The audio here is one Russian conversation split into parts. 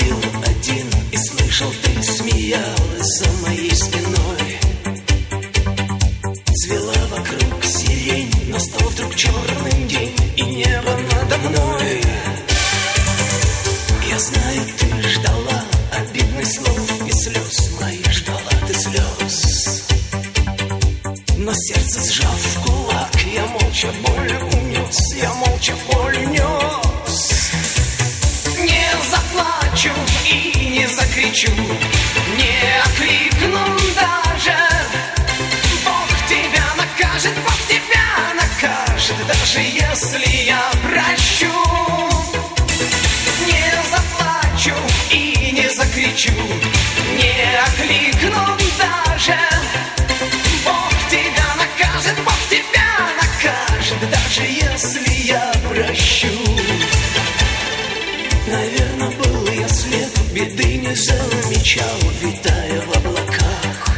ходил один и слышал, ты смеялась за моей спиной. Цвела вокруг сирень, настал вдруг черный день, и небо надо мной. Я знаю, ты ждала обидных слов и слез, мои ждала ты слез. Но сердце сжав в кулак, я молча боль унес, я молча боль унес. Не заплачу и не закричу, не окликну даже. Бог тебя накажет, Бог тебя накажет, даже если я прощу. Не заплачу и не закричу, не окликну даже. Бог тебя накажет, Бог тебя накажет, даже если я прощу. Наверное, был я слеп, беды не замечал, витая в облаках.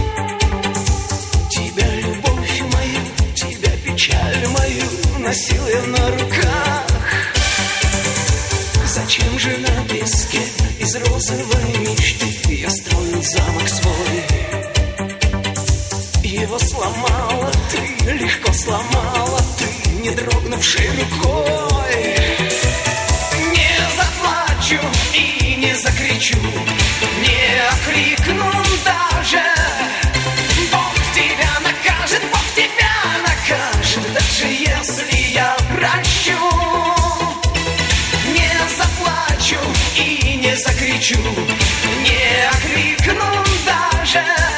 Тебя, любовь мою, тебя, печаль мою, носил я на руках. Зачем же на песке из розовой мечты я строил замок свой? Его сломала ты, легко сломала ты, не дрогнувшей рукой. Не заплачу и не закричу, не окликну даже. Бог тебя накажет, Бог тебя накажет, даже если я прощу. Не заплачу и не закричу, не окликну даже.